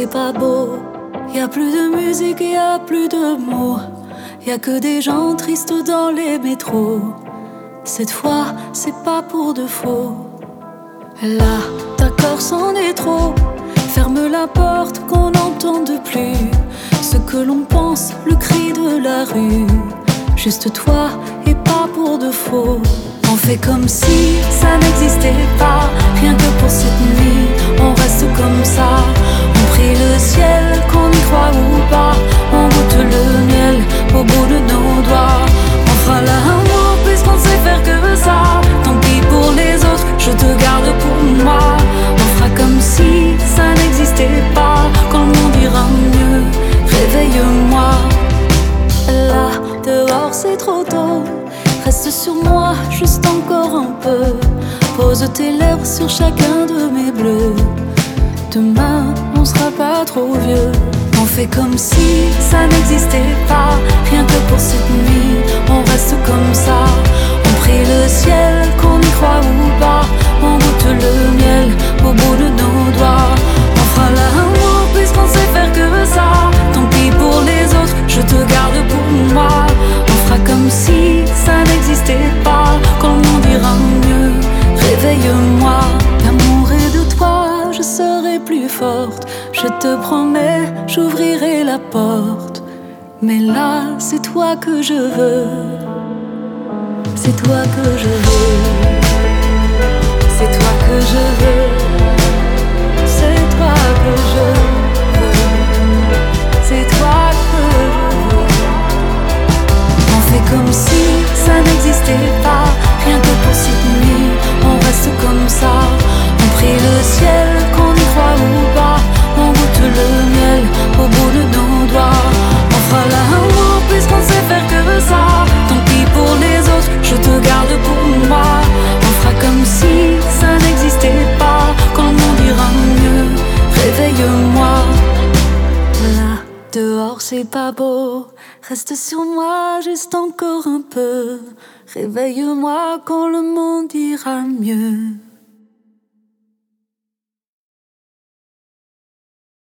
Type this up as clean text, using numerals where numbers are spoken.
c'est pas beau. Y a plus de musique, y a plus de mots. Y a que des gens tristes dans les métros. Cette fois, c'est pas pour de faux. Là, d'accord, c'en est trop. Ferme la porte qu'on n'entende plus ce que l'on pense, le cri de la rue. Juste toi et pas pour de faux. On fait comme si ça n'existait pas. Rien que pour cette nuit, on reste comme ça. On prie le ciel, qu'on y croit ou pas. On goûte le miel au bout de nos doigts. On fera l'amour puisqu'on sait faire que ça. Tant pis pour les autres, je te garde pour moi. On fera comme si ça n'existait pas. Quand le monde ira mieux, réveille-moi. Là, dehors c'est trop tôt. Reste sur moi juste encore un peu. Pose tes lèvres sur chacun de mes bleus. Demain on sera pas trop vieux. On fait comme si ça n'existait pas. Rien que pour cette nuit, on reste comme ça. On prie le ciel, qu'on y croit ou pas. On goûte le miel au bout de nos doigts. On fera l'amour puisqu'on sait faire que ça. Tant pis pour les autres, je te garde pour moi. On fera comme si ça n'existait pas. Quand le monde ira mieux, réveille-moi. L'amour est de toi, je serai plus forte. Je te promets, j'ouvrirai la porte. Mais là, c'est toi que je veux. C'est toi que je veux. C'est toi que je veux. C'est toi que je veux. C'est toi que je veux. On fait comme si ça n'existait pas. Rien que pour cette nuit, on reste comme ça. On prie le ciel, qu'on y croit ou pas. On goûte le miel au bout de nos doigts. On fera l'amour puisqu'on sait faire que ça. Tant pis pour les autres, je te garde pour moi. On fera comme si ça n'existait pas. Quand le monde ira mieux, réveille-moi. Là, dehors c'est pas beau. Reste sur moi juste encore un peu. Réveille-moi quand le monde ira mieux.